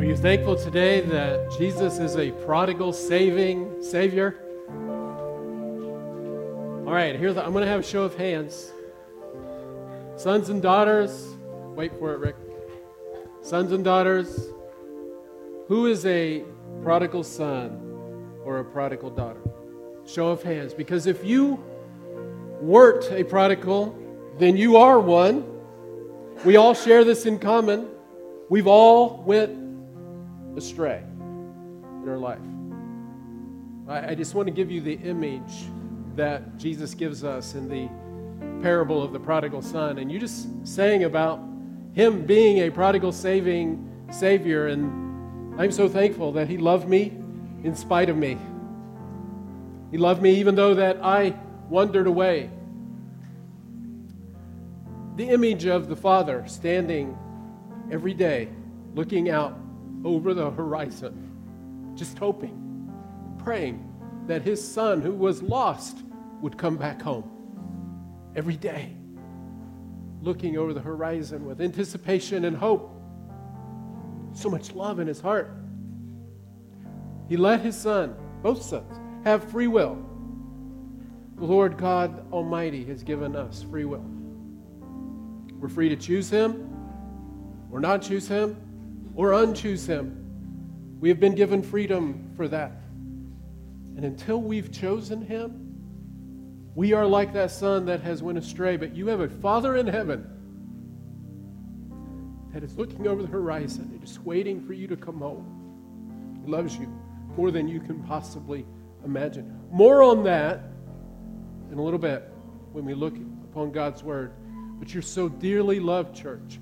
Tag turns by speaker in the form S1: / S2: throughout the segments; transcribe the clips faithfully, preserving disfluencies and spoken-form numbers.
S1: Are you thankful today that Jesus is a prodigal saving Savior? All right, here's the, I'm going to have a show of hands. Sons and daughters, wait for it, Rick. Sons and daughters, who is a prodigal son or a prodigal daughter? Show of hands. Because if you weren't a prodigal, then you are one. We all share this in common. We've all went astray in our life. I, I just want to give you the image that Jesus gives us in the parable of the prodigal son. And you just sang about him being a prodigal saving Savior. And I'm so thankful that he loved me in spite of me. He loved me even though that I wandered away. The image of the Father standing every day, looking out over the horizon, just hoping, praying that his son who was lost would come back home. Every day, looking over the horizon with anticipation and hope. So much love in his heart. He let his son, both sons, have free will. The Lord God Almighty has given us free will. We're free to choose him, or not choose him, or unchoose him. We have been given freedom for that. And until we've chosen him, we are like that son that has went astray. But you have a Father in heaven that is looking over the horizon and just waiting for you to come home. He loves you more than you can possibly imagine. More on that in a little bit when we look upon God's word. But you're so dearly loved, church.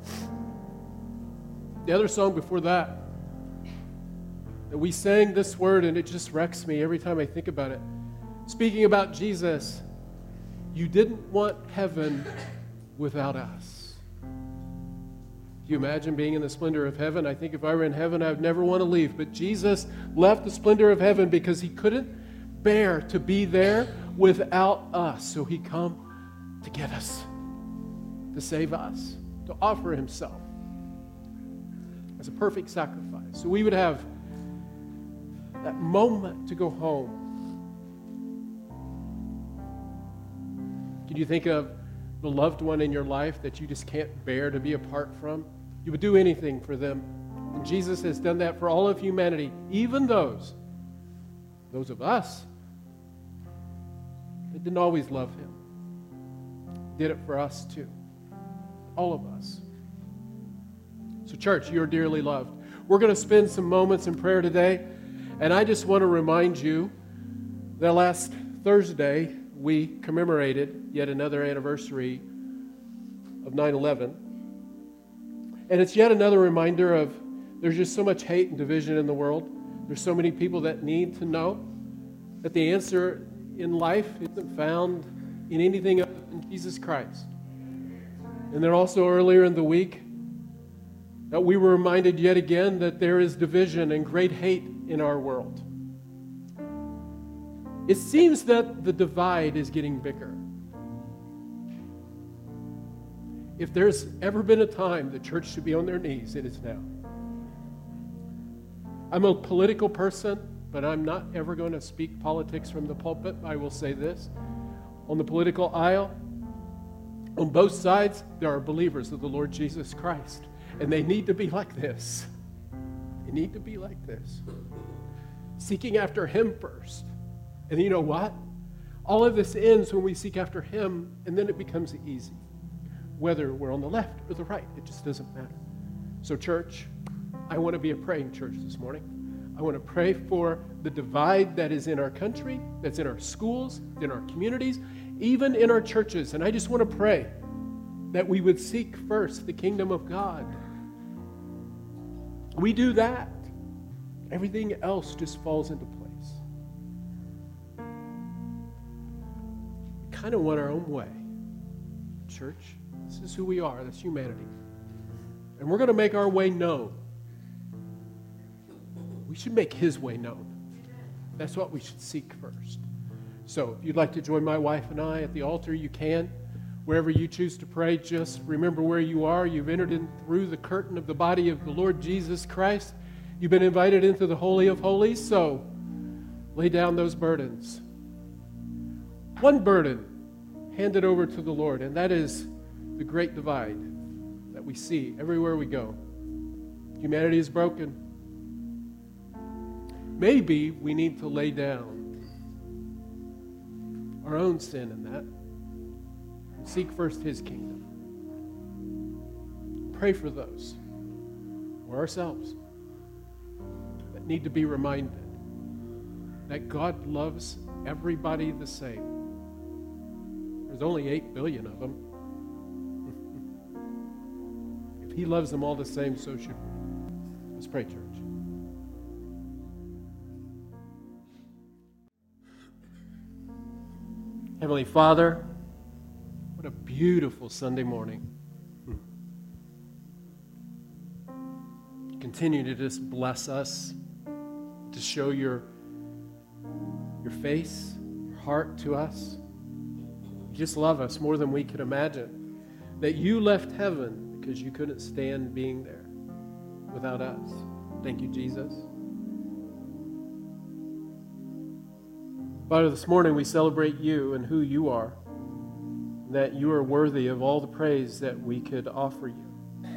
S1: The other song before that, that we sang this word, and it just wrecks me every time I think about it. Speaking about Jesus, you didn't want heaven without us. Can you imagine being in the splendor of heaven? I think if I were in heaven, I would never want to leave. But Jesus left the splendor of heaven because he couldn't bear to be there without us. So he come to get us, to save us, to offer himself as a perfect sacrifice. So we would have that moment to go home. Can you think of the loved one in your life that you just can't bear to be apart from? You would do anything for them. And Jesus has done that for all of humanity, even those, those of us that didn't always love him. Did it for us too. All of us. So church, you're dearly loved. We're going to spend some moments in prayer today. And I just want to remind you that last Thursday, we commemorated yet another anniversary of nine eleven. And it's yet another reminder of there's just so much hate and division in the world. There's so many people that need to know that the answer in life isn't found in anything other than Jesus Christ. And then also earlier in the week, that we were reminded yet again that there is division and great hate in our world. It seems that the divide is getting bigger. If there's ever been a time the church should be on their knees, it is now. I'm a political person, but I'm not ever going to speak politics from the pulpit. I will say this. On the political aisle, on both sides, there are believers of the Lord Jesus Christ. And they need to be like this. They need to be like this. Seeking after him first. And you know what? All of this ends when we seek after him, and then it becomes easy. Whether we're on the left or the right, it just doesn't matter. So church, I want to be a praying church this morning. I want to pray for the divide that is in our country, that's in our schools, in our communities, even in our churches. And I just want to pray that we would seek first the kingdom of God. We do that, everything else just falls into place. We kind of want our own way. Church, this is who we are. That's humanity. And we're going to make our way known. We should make his way known. That's what we should seek first. So if you'd like to join my wife and I at the altar, you can. Wherever you choose to pray, just remember where you are. You've entered in through the curtain of the body of the Lord Jesus Christ. You've been invited into the Holy of Holies, so lay down those burdens. One burden, hand it over to the Lord, and that is the great divide that we see everywhere we go. Humanity is broken. Maybe we need to lay down our own sin in that. Seek first His kingdom. Pray for those, or ourselves, that need to be reminded that God loves everybody the same. There's only eight billion of them. If He loves them all the same, so should we. Let's pray, church. Heavenly Father, what a beautiful Sunday morning. Continue to just bless us, to show your, your face, your heart to us. You just love us more than we could imagine. That you left heaven because you couldn't stand being there without us. Thank you, Jesus. Father, this morning we celebrate you and who you are, that you are worthy of all the praise that we could offer you.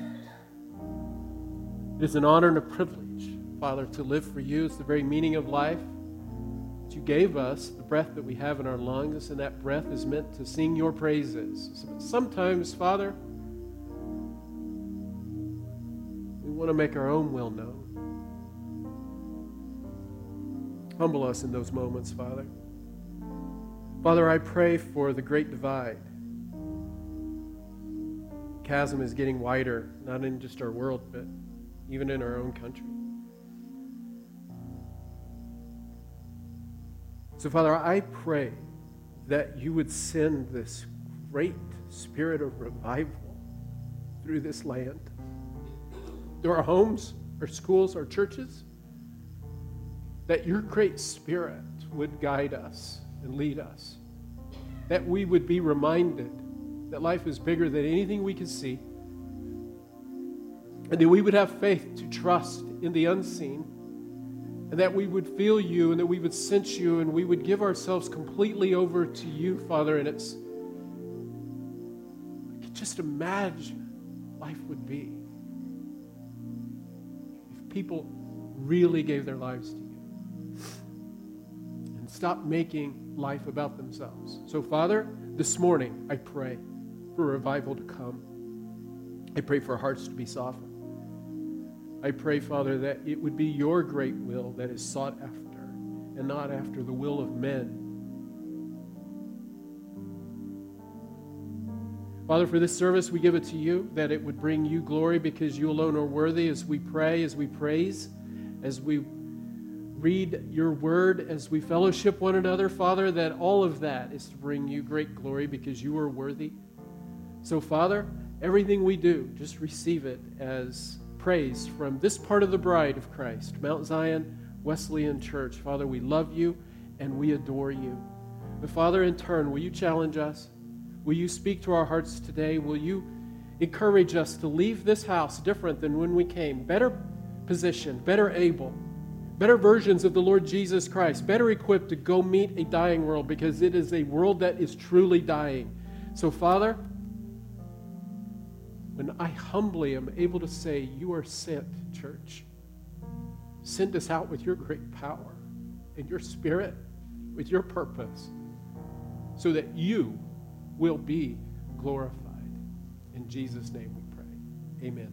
S1: It is an honor and a privilege, Father, to live for you. It's the very meaning of life. That you gave us the breath that we have in our lungs, and that breath is meant to sing your praises. Sometimes, Father, we want to make our own will known. Humble us in those moments, Father. Father, I pray for the great divide. The chasm is getting wider, not in just our world, but even in our own country. So, Father, I pray that you would send this great spirit of revival through this land, through our homes, our schools, our churches, that your great spirit would guide us and lead us, that we would be reminded that life is bigger than anything we can see, and that we would have faith to trust in the unseen, and that we would feel you, and that we would sense you, and we would give ourselves completely over to you, Father. And it's, I could just imagine life would be if people really gave their lives to you and stopped making life about themselves. So, Father, this morning I pray for revival to come. I pray for hearts to be softened. I pray, Father, that it would be your great will that is sought after and not after the will of men. Father, for this service, we give it to you, that it would bring you glory because you alone are worthy. As we pray, as we praise, as we read your word, as we fellowship one another, Father, that all of that is to bring you great glory because you are worthy. So, Father, everything we do, just receive it as praise from this part of the bride of Christ, Mount Zion Wesleyan Church. Father, we love you and we adore you. But Father, in turn, will you challenge us? Will you speak to our hearts today? Will you encourage us to leave this house different than when we came? Better positioned, better able, better versions of the Lord Jesus Christ, better equipped to go meet a dying world, because it is a world that is truly dying. So, Father, when I humbly am able to say, you are sent, church, send us out with your great power and your spirit, with your purpose, so that you will be glorified. In Jesus' name we pray. Amen.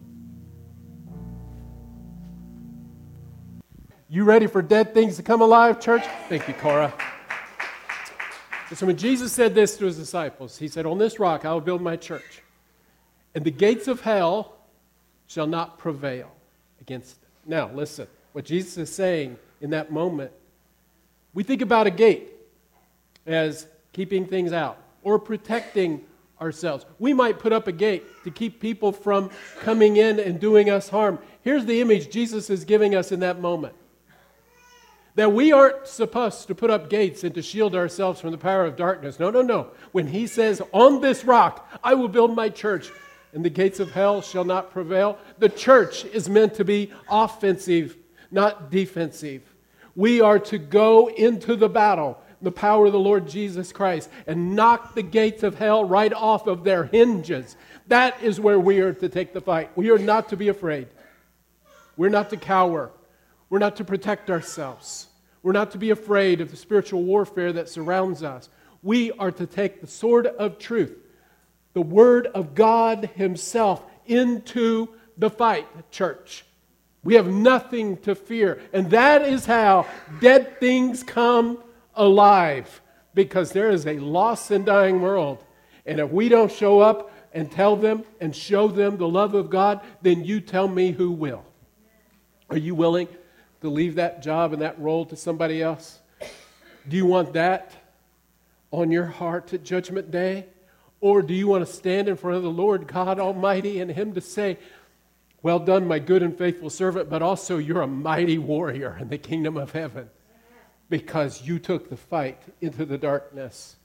S1: You ready for dead things to come alive, church? Thank you, Cora. So when Jesus said this to his disciples, he said, on this rock I will build my church, and the gates of hell shall not prevail against it. Now, listen, what Jesus is saying in that moment, we think about a gate as keeping things out or protecting ourselves. We might put up a gate to keep people from coming in and doing us harm. Here's the image Jesus is giving us in that moment. That we aren't supposed to put up gates and to shield ourselves from the power of darkness. No, no, no. When he says, on this rock, I will build my church, and the gates of hell shall not prevail, the church is meant to be offensive, not defensive. We are to go into the battle, the power of the Lord Jesus Christ, and knock the gates of hell right off of their hinges. That is where we are to take the fight. We are not to be afraid. We're not to cower. We're not to protect ourselves. We're not to be afraid of the spiritual warfare that surrounds us. We are to take the sword of truth, the Word of God Himself, into the fight, church. We have nothing to fear. And that is how dead things come alive. Because there is a lost and dying world. And if we don't show up and tell them and show them the love of God, then you tell me who will. Are you willing to leave that job and that role to somebody else? Do you want that on your heart at Judgment Day? Or do you want to stand in front of the Lord God Almighty and Him to say, well done, my good and faithful servant, but also you're a mighty warrior in the kingdom of heaven because you took the fight into the darkness.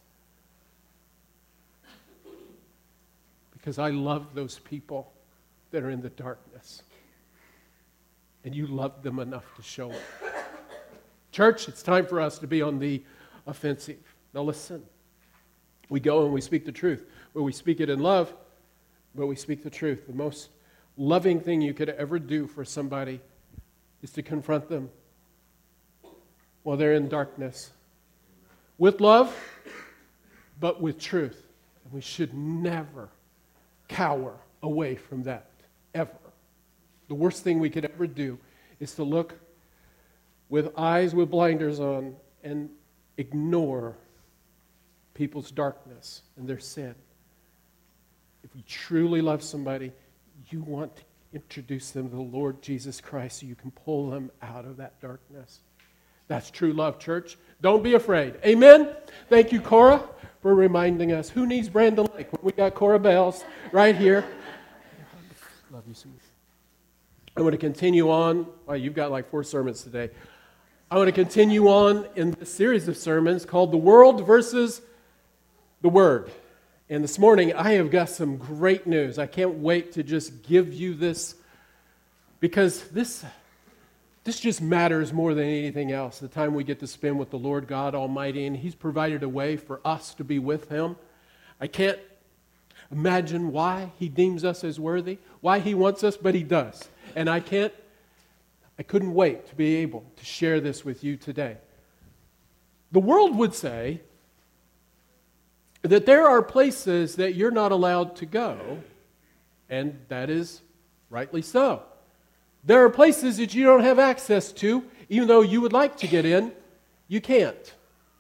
S1: Because I love those people that are in the darkness. And you love them enough to show it. Church, it's time for us to be on the offensive. Now listen. We go and we speak the truth. But we speak it in love, but we speak the truth. The most loving thing you could ever do for somebody is to confront them while they're in darkness. With love, but with truth. And we should never cower away from that, ever. The worst thing we could ever do is to look with eyes with blinders on and ignore people's darkness and their sin. If you truly love somebody, you want to introduce them to the Lord Jesus Christ so you can pull them out of that darkness. That's true love, church. Don't be afraid. Amen? Thank you, Cora, for reminding us. Who needs Brandon Lake? We got Cora Bells right here. Love you, sweetie. I want to continue on. Well, you've got like four sermons today. I want to continue on in this series of sermons called The World versus the Word. And this morning, I have got some great news. I can't wait to just give you this because this, this just matters more than anything else. The time we get to spend with the Lord God Almighty, and He's provided a way for us to be with Him. I can't imagine why He deems us as worthy, why He wants us, but He does. And I can't, I couldn't wait to be able to share this with you today. The world would say that there are places that you're not allowed to go, and that is rightly so. There are places that you don't have access to, even though you would like to get in, you can't.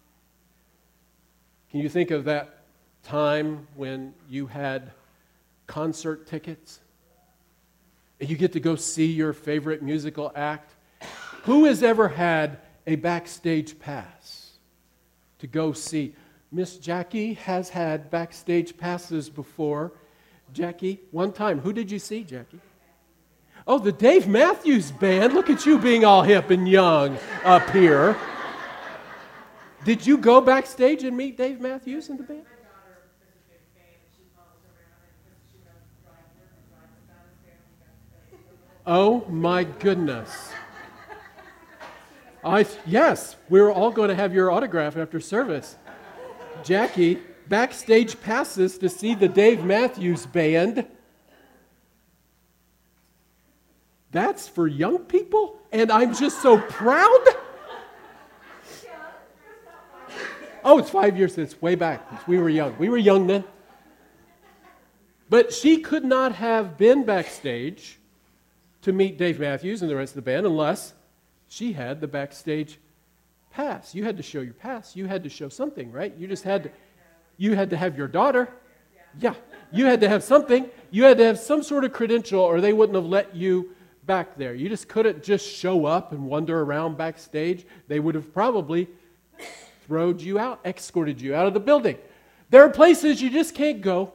S1: Can you think of that time when you had concert tickets? And you get to go see your favorite musical act? Who has ever had a backstage pass to go see? Miss Jackie has had backstage passes before. Jackie, one time. Who did you see, Jackie? Oh, the Dave Matthews Band. Look at you being all hip and young up here. Did you go backstage and meet Dave Matthews and the band? Oh my goodness. I yes, we're all going to have your autograph after service. Jackie, backstage passes to see the Dave Matthews Band. That's for young people, and I'm just so proud. Oh, it's five years since, way back. We were young. We were young then. But she could not have been backstage to meet Dave Matthews and the rest of the band unless she had the backstage pass. You had to show your pass. You had to show something, right? You just had to, you had to have your daughter. Yeah, you had to have something. You had to have some sort of credential or they wouldn't have let you back there. You just couldn't just show up and wander around backstage. They would have probably thrown you out, escorted you out of the building. There are places you just can't go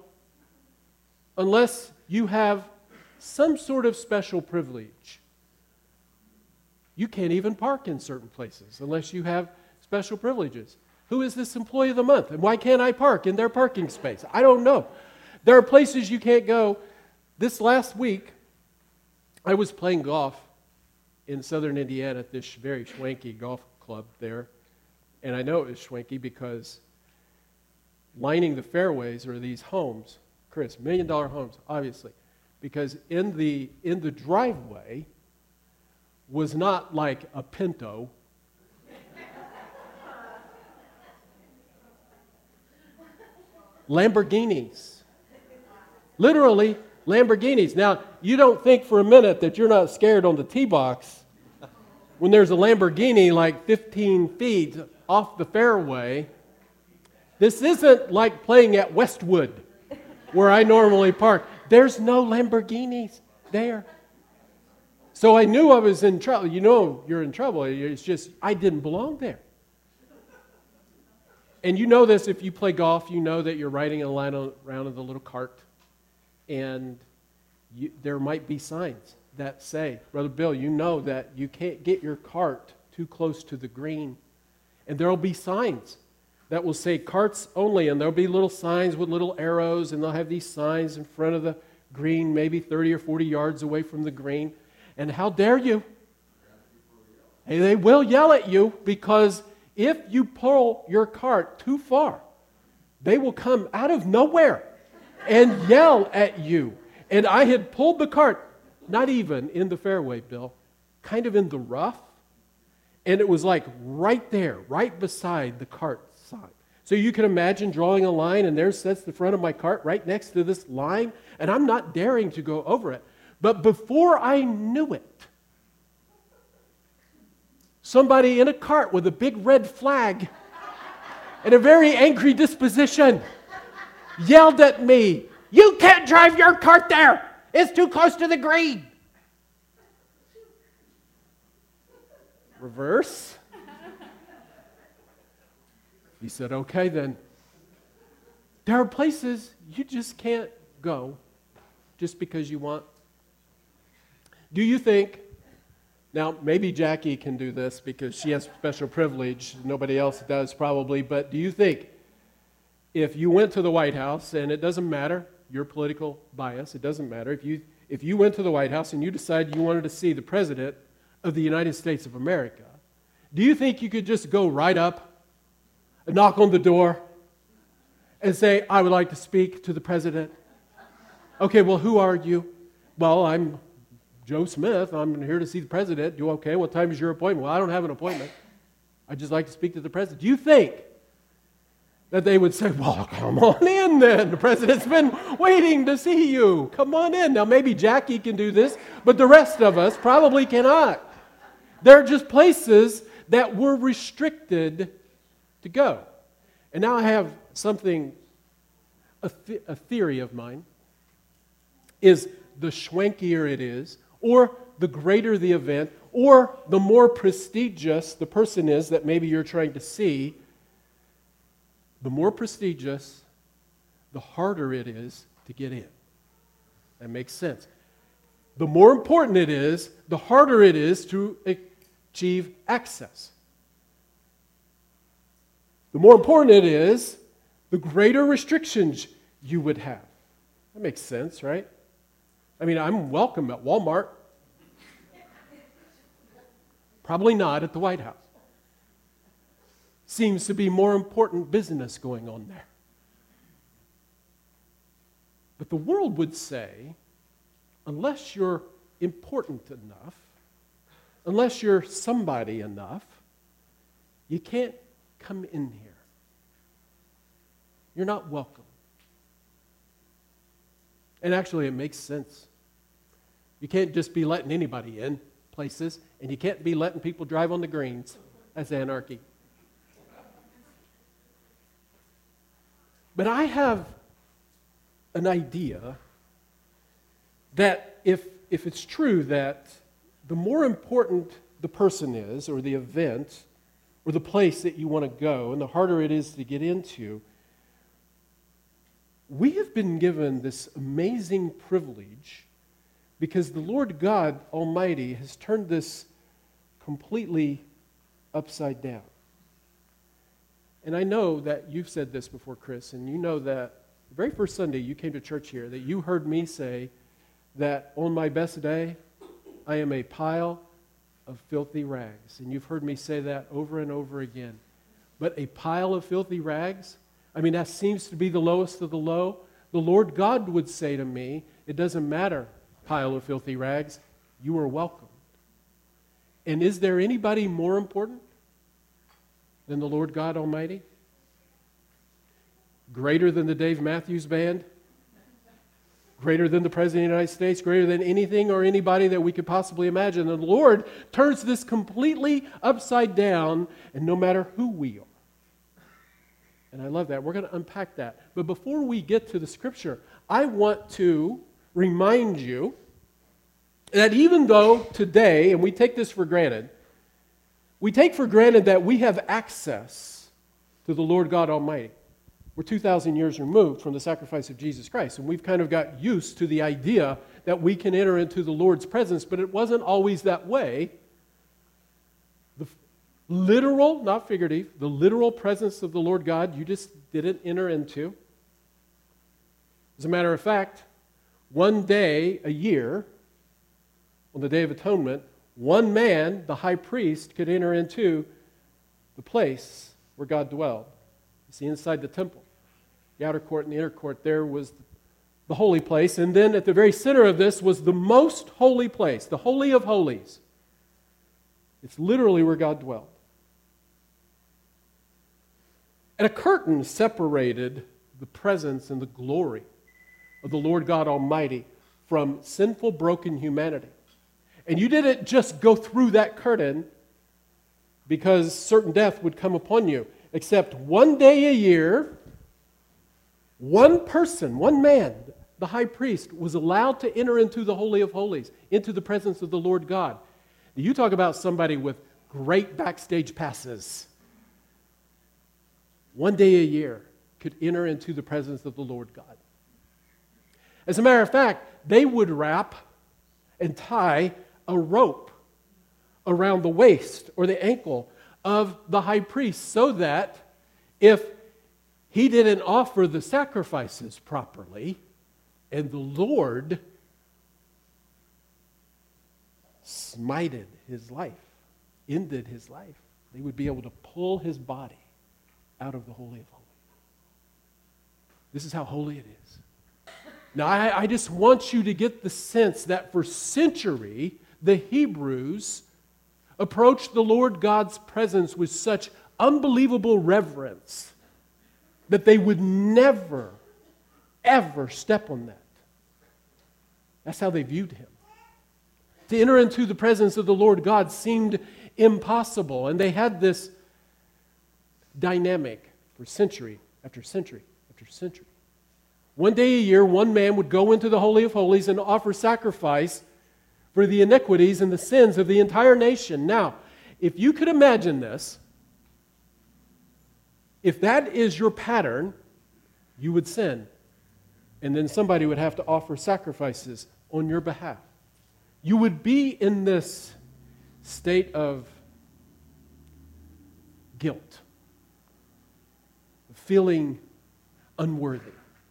S1: unless you have some sort of special privilege. You can't even park in certain places unless you have special privileges. Who is this employee of the month? And why can't I park in their parking space? I don't know. There are places you can't go. This last week, I was playing golf in southern Indiana at this very schwanky golf club there. And I know it was schwanky because lining the fairways are these homes, Chris, million dollar homes, obviously. Because in the in the driveway was not like a Pinto. Lamborghinis. Literally Lamborghinis. Now, you don't think for a minute that you're not scared on the tee box when there's a Lamborghini like fifteen feet off the fairway. This isn't like playing at Westwood where I normally park. There's no Lamborghinis there. So I knew I was in trouble. You know you're in trouble. It's just I didn't belong there. And you know this if you play golf, you know that you're riding a line around in the little cart. And you, there might be signs that say, Brother Bill, you know that you can't get your cart too close to the green. And there will be signs that will say carts only. And there will be little signs with little arrows. And they'll have these signs in front of the green, maybe thirty or forty yards away from the green. And how dare you? And they will yell at you because if you pull your cart too far, they will come out of nowhere and yell at you. And I had pulled the cart, not even in the fairway, Bill, kind of in the rough. And it was like right there, right beside the cart sign. So you can imagine drawing a line, and there sits the front of my cart right next to this line, and I'm not daring to go over it. But before I knew it, somebody in a cart with a big red flag and a very angry disposition yelled at me, "You can't drive your cart there! It's too close to the green!" Reverse. He said, "Okay then." There are places you just can't go just because you want. Do you think, now maybe Jackie can do this because she has special privilege, nobody else does probably, but do you think if you went to the White House, and it doesn't matter, your political bias, it doesn't matter, if you if you went to the White House and you decided you wanted to see the President of the United States of America, do you think you could just go right up and knock on the door and say, "I would like to speak to the President"? Okay, well, who are you? Well, I'm Joe Smith. I'm here to see the President. Do okay? What time is your appointment? Well, I don't have an appointment. I'd just like to speak to the President. Do you think that they would say, "Well, come on in then. The President's been waiting to see you. Come on in." Now, maybe Jackie can do this, but the rest of us probably cannot. There are just places that we're restricted to go. And now I have something, a, th- a theory of mine, is the schwankier it is, or the greater the event, or the more prestigious the person is that maybe you're trying to see, the more prestigious, the harder it is to get in. That makes sense. The more important it is, the harder it is to achieve access. The more important it is, the greater restrictions you would have. That makes sense, right? I mean, I'm welcome at Walmart. Probably not at the White House. Seems to be more important business going on there. But the world would say, unless you're important enough, unless you're somebody enough, you can't come in here. You're not welcome. And actually, it makes sense. You can't just be letting anybody in places, and you can't be letting people drive on the greens. That's anarchy. But I have an idea that if, if it's true that the more important the person is, or the event, or the place that you want to go, and the harder it is to get into, we have been given this amazing privilege because the Lord God Almighty has turned this completely upside down. And I know that you've said this before, Chris, and you know that the very first Sunday you came to church here, that you heard me say that on my best day, I am a pile of filthy rags. And you've heard me say that over and over again. But a pile of filthy rags? I mean, that seems to be the lowest of the low. The Lord God would say to me, it doesn't matter, pile of filthy rags, you are welcomed. And is there anybody more important than the Lord God Almighty? Greater than the Dave Matthews Band? Greater than the President of the United States? Greater than anything or anybody that we could possibly imagine? And the Lord turns this completely upside down, and no matter who we are. And I love that. We're going to unpack that. But before we get to the Scripture, I want to remind you that even though today, and we take this for granted, we take for granted that we have access to the Lord God Almighty. We're two thousand years removed from the sacrifice of Jesus Christ, and we've kind of got used to the idea that we can enter into the Lord's presence, but it wasn't always that way. The literal, not figurative, the literal presence of the Lord God, you just didn't enter into. As a matter of fact, one day a year, on the Day of Atonement, one man, the high priest, could enter into the place where God dwelled. You see, inside the temple, the outer court and the inner court, there was the holy place. And then at the very center of this was the most holy place, the Holy of Holies. It's literally where God dwelled. And a curtain separated the presence and the glory of the Lord God Almighty from sinful, broken humanity. And you didn't just go through that curtain because certain death would come upon you, except one day a year, one person, one man, the high priest, was allowed to enter into the Holy of Holies, into the presence of the Lord God. You talk about somebody with great backstage passes. One day a year could enter into the presence of the Lord God. As a matter of fact, they would wrap and tie a rope around the waist or the ankle of the high priest so that if he didn't offer the sacrifices properly and the Lord smited his life, ended his life, they would be able to pull his body out of the Holy of Holies. This is how holy it is. Now, I, I just want you to get the sense that for centuries, the Hebrews approached the Lord God's presence with such unbelievable reverence that they would never, ever step on that. That's how they viewed him. To enter into the presence of the Lord God seemed impossible, and they had this dynamic for century after century after century. One day a year, one man would go into the Holy of Holies and offer sacrifice for the iniquities and the sins of the entire nation. Now, if you could imagine this, if that is your pattern, you would sin. And then somebody would have to offer sacrifices on your behalf. You would be in this state of guilt, feeling unworthy.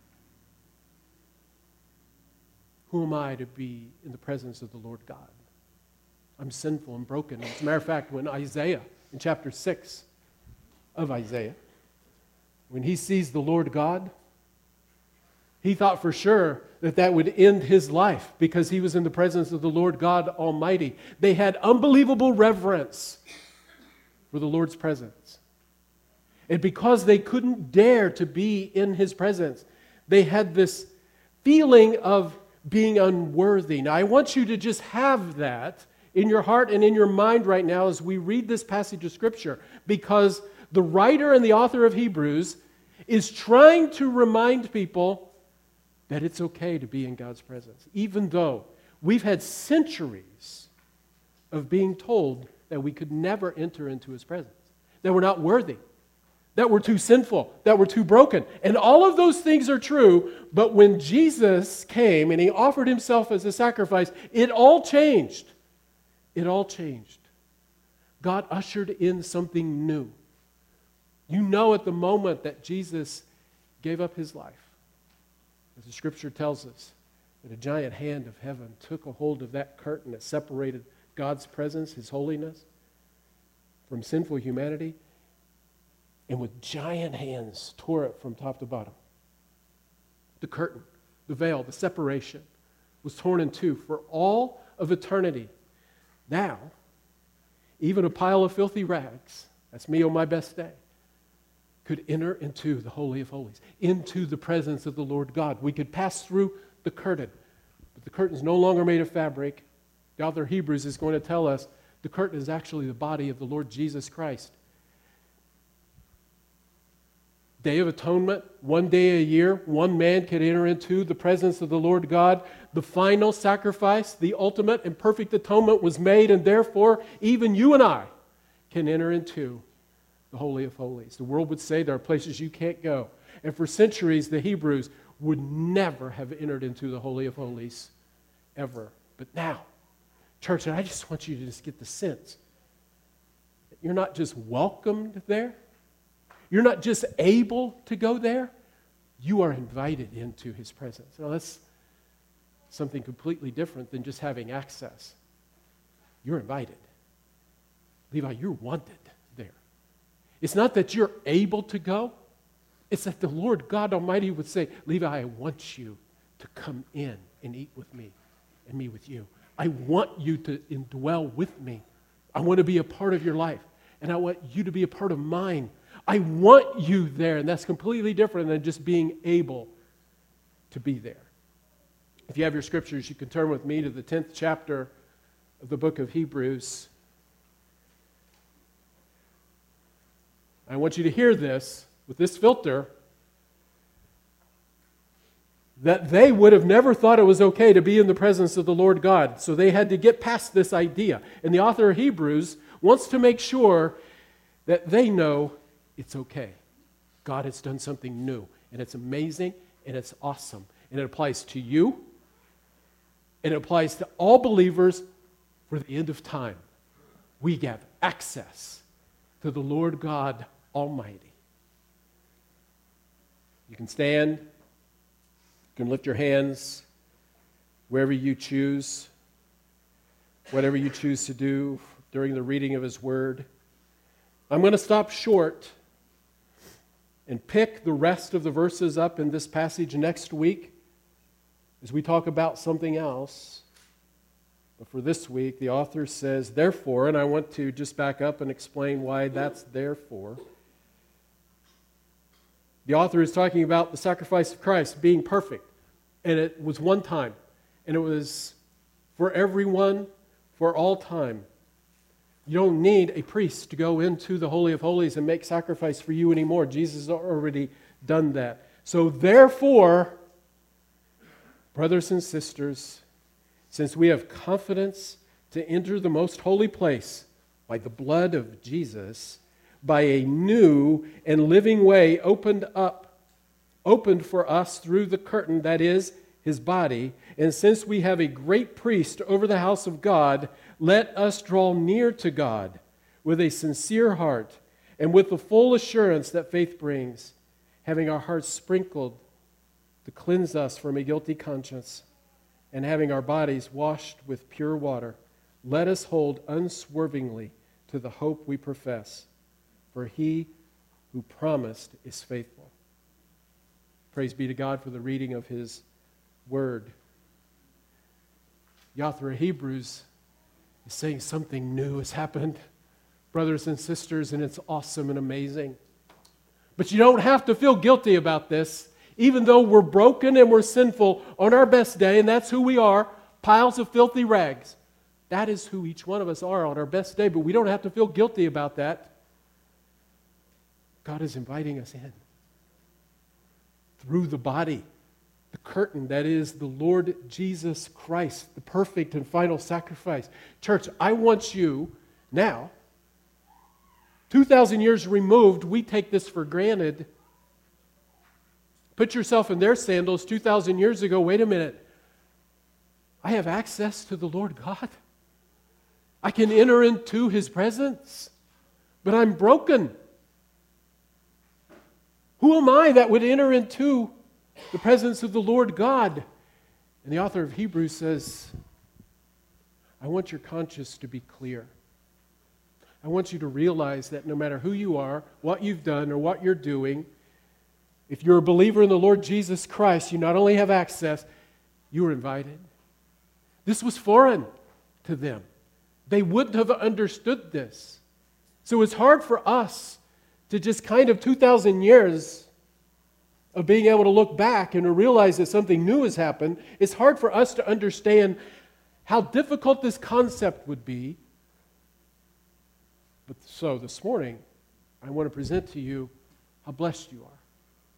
S1: Who am I to be in the presence of the Lord God? I'm sinful and broken. As a matter of fact, when Isaiah, in chapter six of Isaiah, when he sees the Lord God, he thought for sure that that would end his life because he was in the presence of the Lord God Almighty. They had unbelievable reverence for the Lord's presence. And because they couldn't dare to be in his presence, they had this feeling of being unworthy. Now, I want you to just have that in your heart and in your mind right now as we read this passage of Scripture, because the writer and the author of Hebrews is trying to remind people that it's okay to be in God's presence, even though we've had centuries of being told that we could never enter into his presence, that we're not worthy, that we're too sinful, that we're too broken. And all of those things are true, but when Jesus came and he offered himself as a sacrifice, it all changed. It all changed. God ushered in something new. You know at the moment that Jesus gave up his life, as the scripture tells us, that a giant hand of heaven took a hold of that curtain that separated God's presence, his holiness, from sinful humanity, and with giant hands tore it from top to bottom. The curtain, the veil, the separation was torn in two for all of eternity. Now, even a pile of filthy rags, that's me on my best day, could enter into the Holy of Holies, into the presence of the Lord God. We could pass through the curtain, but the curtain is no longer made of fabric. The author of Hebrews is going to tell us the curtain is actually the body of the Lord Jesus Christ. Day of Atonement, one day a year, one man can enter into the presence of the Lord God. The final sacrifice, the ultimate and perfect atonement was made, and therefore even you and I can enter into the Holy of Holies. The world would say there are places you can't go. And for centuries, the Hebrews would never have entered into the Holy of Holies, ever. But now, church, and I just want you to just get the sense that you're not just welcomed there, you're not just able to go there, you are invited into his presence. Now that's something completely different than just having access. You're invited. Levi, you're wanted there. It's not that you're able to go, it's that the Lord God Almighty would say, Levi, I want you to come in and eat with me and me with you. I want you to indwell with me. I want to be a part of your life, and I want you to be a part of mine. I want you there, and that's completely different than just being able to be there. If you have your scriptures, you can turn with me to the tenth chapter of the book of Hebrews. I want you to hear this with this filter, that they would have never thought it was okay to be in the presence of the Lord God. So they had to get past this idea. And the author of Hebrews wants to make sure that they know it's okay. God has done something new, and it's amazing, and it's awesome. And it applies to you, and it applies to all believers for the end of time. We have access to the Lord God Almighty. You can stand, you can lift your hands wherever you choose, whatever you choose to do during the reading of his word. I'm going to stop short and pick the rest of the verses up in this passage next week as we talk about something else. But for this week, the author says, therefore, and I want to just back up and explain why that's therefore. The author is talking about the sacrifice of Christ being perfect, and it was one time, and it was for everyone, for all time. You don't need a priest to go into the Holy of Holies and make sacrifice for you anymore. Jesus has already done that. So therefore, brothers and sisters, since we have confidence to enter the most holy place by the blood of Jesus, by a new and living way opened up, opened for us through the curtain, that is, his body, and since we have a great priest over the house of God, let us draw near to God with a sincere heart and with the full assurance that faith brings, having our hearts sprinkled to cleanse us from a guilty conscience, and having our bodies washed with pure water. Let us hold unswervingly to the hope we profess, for he who promised is faithful. Praise be to God for the reading of his word. The author of Hebrews is saying something new has happened, brothers and sisters, and it's awesome and amazing. But you don't have to feel guilty about this, even though we're broken and we're sinful on our best day, and that's who we are, piles of filthy rags. That is who each one of us are on our best day, but we don't have to feel guilty about that. God is inviting us in through the body, the curtain that is the Lord Jesus Christ, the perfect and final sacrifice. Church, I want you now, two thousand years removed, we take this for granted. Put yourself in their sandals two thousand years ago. Wait a minute. I have access to the Lord God. I can enter into His presence, but I'm broken. Who am I that would enter into the presence of the Lord God? And the author of Hebrews says, I want your conscience to be clear. I want you to realize that no matter who you are, what you've done, or what you're doing, if you're a believer in the Lord Jesus Christ, you not only have access, you are invited. This was foreign to them. They wouldn't have understood this. So it's hard for us to just kind of two thousand years of being able to look back and to realize that something new has happened. It's hard for us to understand how difficult this concept would be. But so this morning, I want to present to you how blessed you are.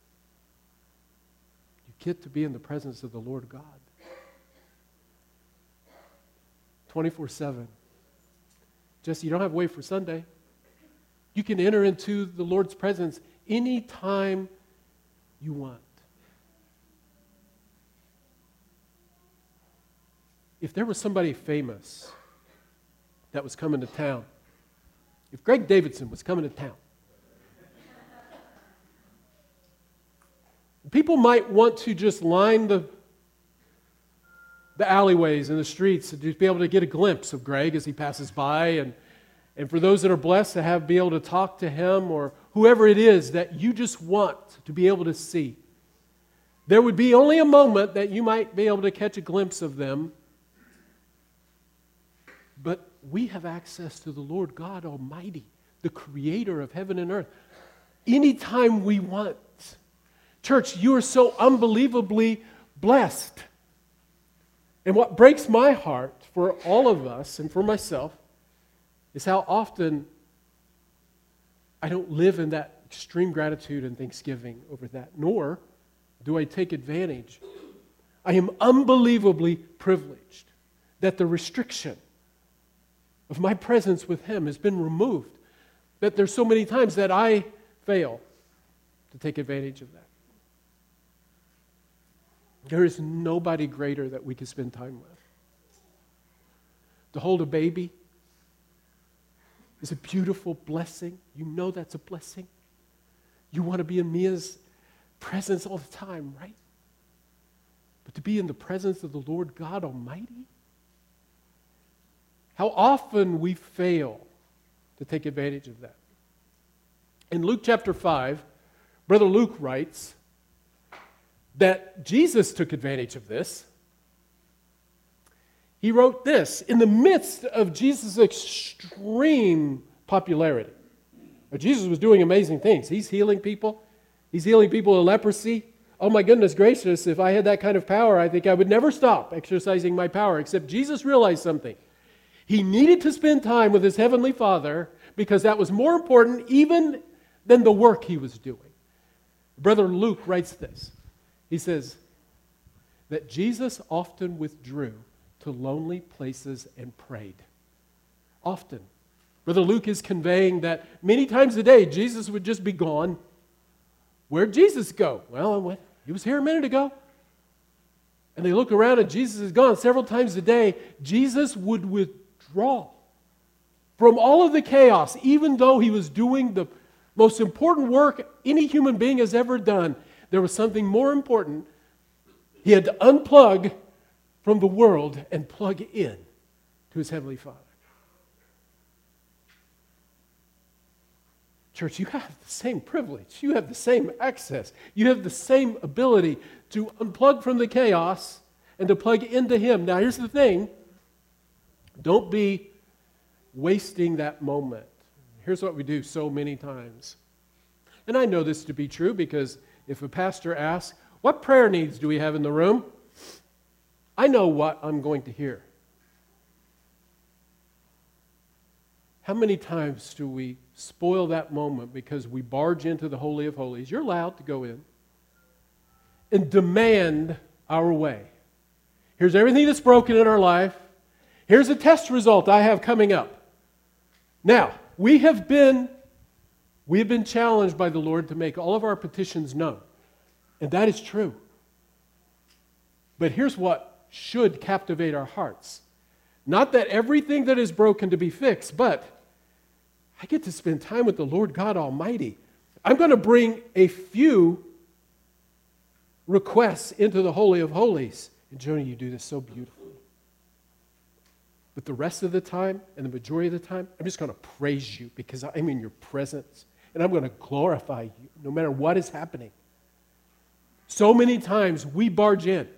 S1: You get to be in the presence of the Lord God. twenty-four seven. Jesse, you don't have to wait for Sunday. You can enter into the Lord's presence anytime you want. If there was somebody famous that was coming to town, if Greg Davidson was coming to town, people might want to just line the, the alleyways and the streets to be able to get a glimpse of Greg as he passes by, and, and for those that are blessed to have be able to talk to him or whoever it is that you just want to be able to see. There would be only a moment that you might be able to catch a glimpse of them. But we have access to the Lord God Almighty, the creator of heaven and earth, anytime we want. Church, you are so unbelievably blessed. And what breaks my heart for all of us and for myself is how often I don't live in that extreme gratitude and thanksgiving over that, nor do I take advantage. I am unbelievably privileged that the restriction of my presence with Him has been removed, that there's so many times that I fail to take advantage of that. There is nobody greater that we can spend time with. To hold a baby is a beautiful blessing. You know that's a blessing. You want to be in Mia's presence all the time, right? But to be in the presence of the Lord God Almighty? How often we fail to take advantage of that. In Luke chapter five, Brother Luke writes that Jesus took advantage of this. He wrote this in the midst of Jesus' extreme popularity. Now, Jesus was doing amazing things. He's healing people. He's healing people of leprosy. Oh my goodness gracious, if I had that kind of power, I think I would never stop exercising my power. Except Jesus realized something. He needed to spend time with His Heavenly Father because that was more important even than the work He was doing. Brother Luke writes this. He says that Jesus often withdrew to lonely places and prayed. Often. Brother Luke is conveying that many times a day Jesus would just be gone. Where'd Jesus go? Well, he was here a minute ago. And they look around and Jesus is gone. Several times a day, Jesus would withdraw from all of the chaos, even though He was doing the most important work any human being has ever done. There was something more important. He had to unplug from the world and plug in to His Heavenly Father. Church, you have the same privilege. You have the same access. You have the same ability to unplug from the chaos and to plug into Him. Now, here's the thing. Don't be wasting that moment. Here's what we do so many times. And I know this to be true because if a pastor asks, what prayer needs do we have in the room? I know what I'm going to hear. How many times do we spoil that moment because we barge into the Holy of Holies? You're allowed to go in and demand our way. Here's everything that's broken in our life. Here's a test result I have coming up. Now, we have been, we have been challenged by the Lord to make all of our petitions known. And that is true. But here's what should captivate our hearts. Not that everything that is broken to be fixed, but I get to spend time with the Lord God Almighty. I'm going to bring a few requests into the Holy of Holies. And Joni, you do this so beautifully. But the rest of the time, and the majority of the time, I'm just going to praise you because I'm in your presence. And I'm going to glorify you no matter what is happening. So many times we barge in.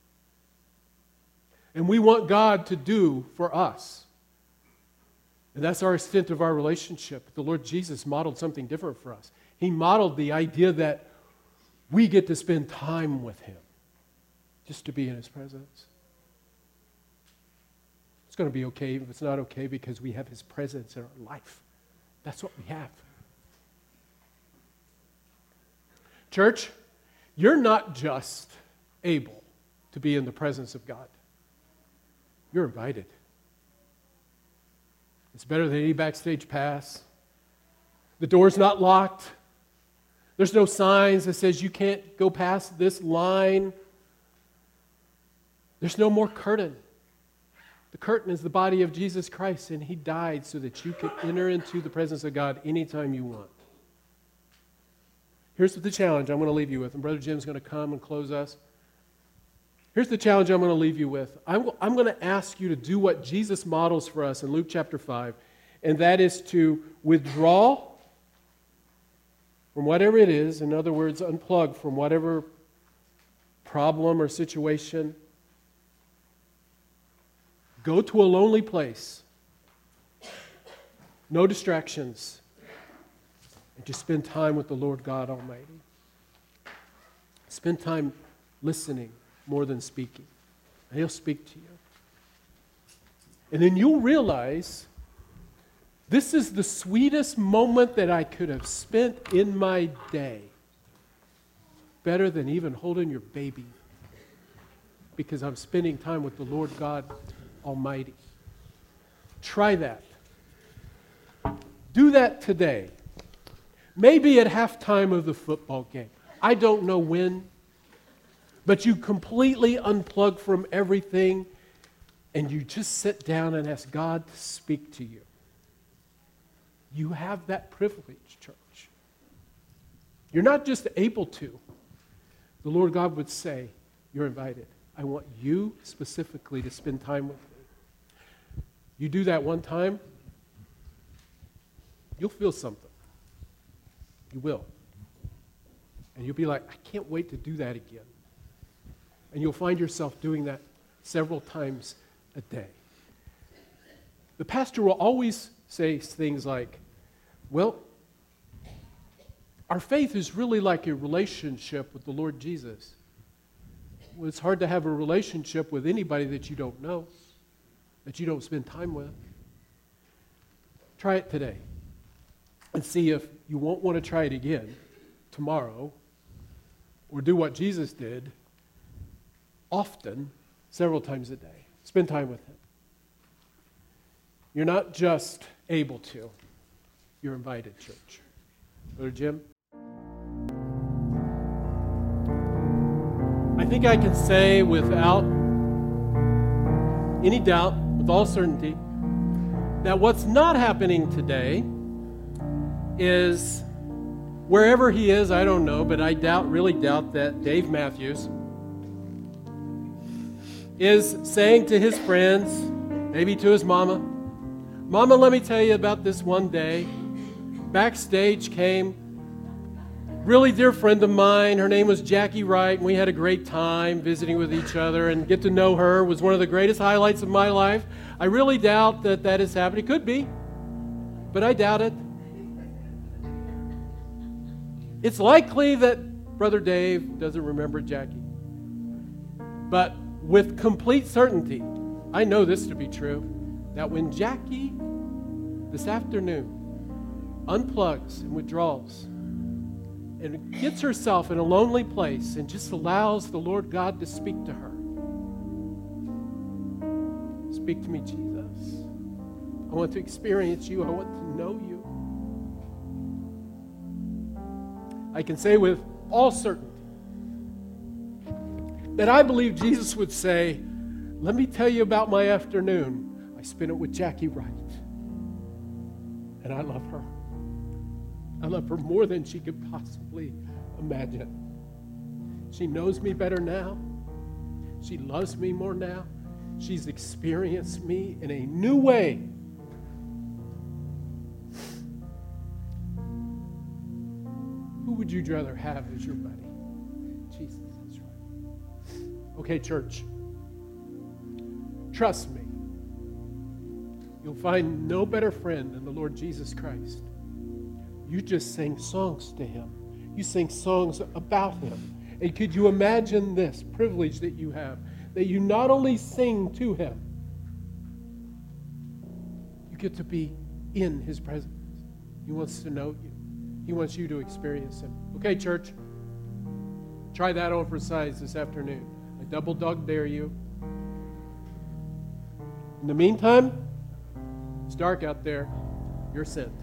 S1: And we want God to do for us. And that's our extent of our relationship. The Lord Jesus modeled something different for us. He modeled the idea that we get to spend time with Him. Just to be in His presence. It's going to be okay if it's not okay because we have His presence in our life. That's what we have. Church, you're not just able to be in the presence of God. You're invited. It's better than any backstage pass. The door's not locked. There's no signs that says you can't go past this line. There's no more curtain. The curtain is the body of Jesus Christ, and He died so that you could enter into the presence of God anytime you want. Here's the challenge I'm going to leave you with, and Brother Jim's going to come and close us. Here's the challenge I'm going to leave you with. I'm, I'm going to ask you to do what Jesus models for us in Luke chapter five, and that is to withdraw from whatever it is, in other words, unplug from whatever problem or situation. Go to a lonely place. No distractions. And just spend time with the Lord God Almighty. Spend time listening more than speaking. And He'll speak to you. And then you'll realize this is the sweetest moment that I could have spent in my day. Better than even holding your baby. Because I'm spending time with the Lord God Almighty. Try that. Do that today. Maybe at halftime of the football game. I don't know when. But you completely unplug from everything and you just sit down and ask God to speak to you. You have that privilege, church. You're not just able to. The Lord God would say, you're invited. I want you specifically to spend time with me. You do that one time, you'll feel something. You will. And you'll be like, I can't wait to do that again. And you'll find yourself doing that several times a day. The pastor will always say things like, well, our faith is really like a relationship with the Lord Jesus. Well, it's hard to have a relationship with anybody that you don't know, that you don't spend time with. Try it today and see if you won't want to try it again tomorrow, or do what Jesus did often, several times a day. Spend time with Him. You're not just able to, you're invited, church. Brother Jim? I think I can say without any doubt, with all certainty, that what's not happening today is wherever he is, I don't know, but I doubt, really doubt that Dave Matthews is saying to his friends, maybe to his mama, Mama, let me tell you about this one day. Backstage came a really dear friend of mine. Her name was Jackie Wright, and we had a great time visiting with each other, and get to know her was one of the greatest highlights of my life. I really doubt that that has happened. It could be, but I doubt it. It's likely that Brother Dave doesn't remember Jackie. But with complete certainty, I know this to be true, that when Jackie this afternoon unplugs and withdraws and gets herself in a lonely place and just allows the Lord God to speak to her. Speak to me, Jesus. I want to experience you. I want to know you. I can say with all certainty that I believe Jesus would say, let me tell you about my afternoon. I spent it with Jackie Wright. And I love her. I love her more than she could possibly imagine. She knows me better now. She loves me more now. She's experienced me in a new way. Who would you rather have as your buddy? Jesus, that's right. Okay, church. Trust me. You'll find no better friend than the Lord Jesus Christ. You just sing songs to Him. You sing songs about Him. And could you imagine this privilege that you have? That you not only sing to Him, you get to be in His presence. He wants to know you. He wants you to experience Him. Okay, church. Try that on for size this afternoon. I double dog dare you. In the meantime, it's dark out there. You're sent.